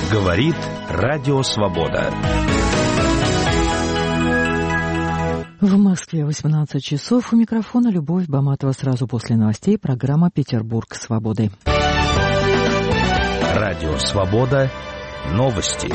Говорит Радио Свобода. В Москве 18 часов. У микрофона Любовь Баматова. Сразу после новостей программа «Петербург свободы». Радио Свобода. Новости.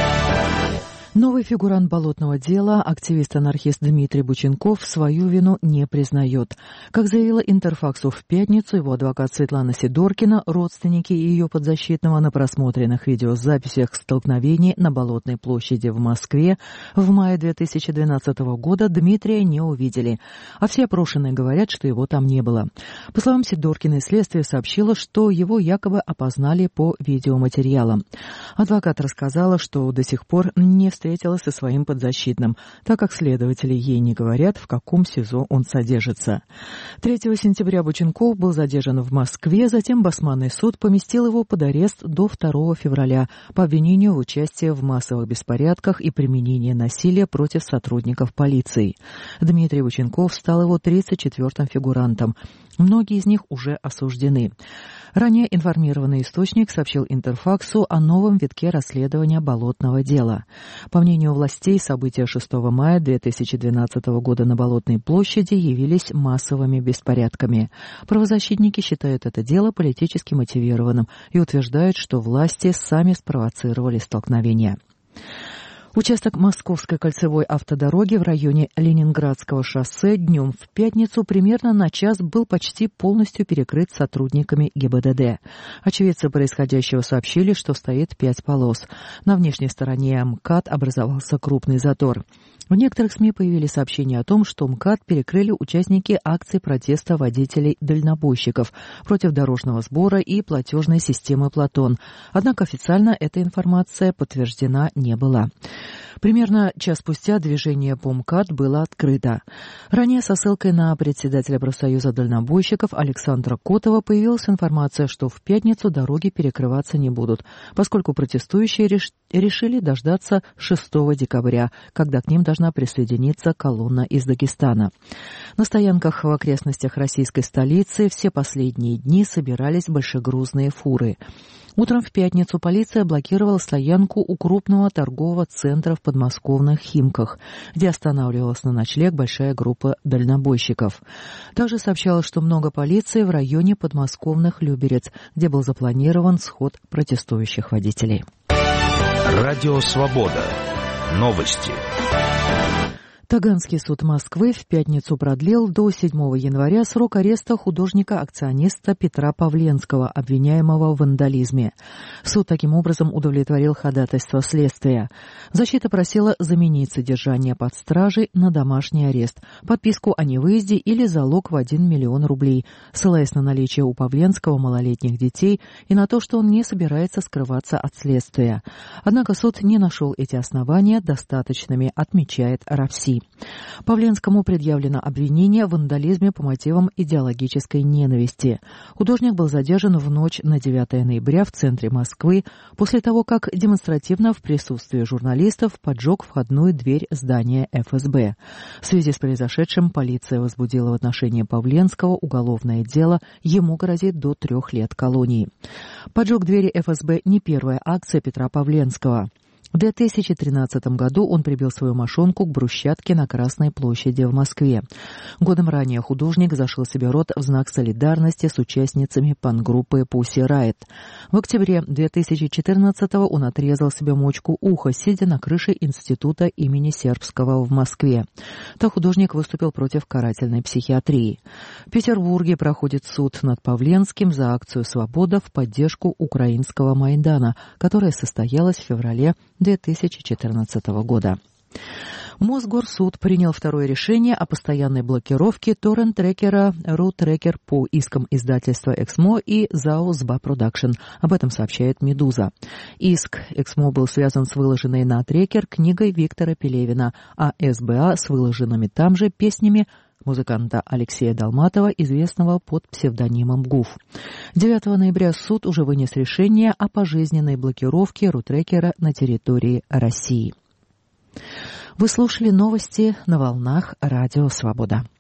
Новый фигурант болотного дела, активист-анархист Дмитрий Бученков, свою вину не признает. Как заявила Интерфаксу в пятницу, его адвокат Светлана Сидоркина, родственники ее подзащитного на просмотренных видеозаписях столкновений на Болотной площади в Москве в мае 2012 года Дмитрия не увидели, а все опрошенные говорят, что его там не было. По словам Сидоркиной, следствие сообщило, что его якобы опознали по видеоматериалам. Адвокат рассказала, что до сих пор не встретилась со своим подзащитным, так как следователи ей не говорят, в каком СИЗО он содержится. 3 сентября Бученков был задержан в Москве, затем Басманный суд поместил его под арест до 2 февраля по обвинению в участии в массовых беспорядках и применении насилия против сотрудников полиции. Дмитрий Бученков стал его 34-м фигурантом. Многие из них уже осуждены. Ранее информированный источник сообщил Интерфаксу о новом витке расследования болотного дела. По мнению властей, события 6 мая 2012 года на Болотной площади явились массовыми беспорядками. Правозащитники считают это дело политически мотивированным и утверждают, что власти сами спровоцировали столкновения. Участок Московской кольцевой автодороги в районе Ленинградского шоссе днем в пятницу примерно на час был почти полностью перекрыт сотрудниками ГИБДД. Очевидцы происходящего сообщили, что стоит 5 полос. На внешней стороне МКАД образовался крупный затор. В некоторых СМИ появились сообщения о том, что МКАД перекрыли участники акции протеста водителей-дальнобойщиков против дорожного сбора и платежной системы «Платон». Однако официально эта информация подтверждена не была. Примерно час спустя движение по МКАД было открыто. Ранее со ссылкой на председателя профсоюза дальнобойщиков Александра Котова появилась информация, что в пятницу дороги перекрываться не будут, поскольку протестующие решили дождаться 6 декабря, когда к ним должна присоединиться колонна из Дагестана. На стоянках в окрестностях российской столицы все последние дни собирались большегрузные фуры. Утром в пятницу полиция блокировала стоянку у крупного торгового центра в подмосковных Химках, где останавливалась на ночлег большая группа дальнобойщиков. Также сообщалось, что много полиции в районе подмосковных Люберец, где был запланирован сход протестующих водителей. Радио Свобода. Новости. Таганский суд Москвы в пятницу продлил до 7 января срок ареста художника-акциониста Петра Павленского, обвиняемого в вандализме. Суд таким образом удовлетворил ходатайство следствия. Защита просила заменить содержание под стражей на домашний арест, подписку о невыезде или залог в 1 миллион рублей, ссылаясь на наличие у Павленского малолетних детей и на то, что он не собирается скрываться от следствия. Однако суд не нашел эти основания достаточными, отмечает РАФСИ. Павленскому предъявлено обвинение в вандализме по мотивам идеологической ненависти. Художник был задержан в ночь на 9 ноября в центре Москвы после того, как демонстративно в присутствии журналистов поджег входную дверь здания ФСБ. В связи с произошедшим полиция возбудила в отношении Павленского уголовное дело, ему грозит до 3 лет колонии. Поджог двери ФСБ не первая акция Петра Павленского. В 2013 году он прибил свою мошонку к брусчатке на Красной площади в Москве. Годом ранее художник зашил себе рот в знак солидарности с участницами панк-группы Pussy Riot. В октябре 2014 он отрезал себе мочку уха, сидя на крыше института имени Сербского в Москве. Так художник выступил против карательной психиатрии. В Петербурге проходит суд над Павленским за акцию «Свобода» в поддержку украинского Майдана, которая состоялась в феврале 2014 года. Мосгорсуд принял второе решение о постоянной блокировке торрент-трекера RootTracker по искам издательства «Эксмо» и ЗАО «СБА Продакшн». Об этом сообщает «Медуза». Иск «Эксмо» был связан с выложенной на трекер книгой Виктора Пелевина, а СБА с выложенными там же песнями музыканта Алексея Долматова, известного под псевдонимом Гуф. 9 ноября суд уже вынес решение о пожизненной блокировке RootTracker на территории России. Вы слушали новости на волнах Радио Свобода.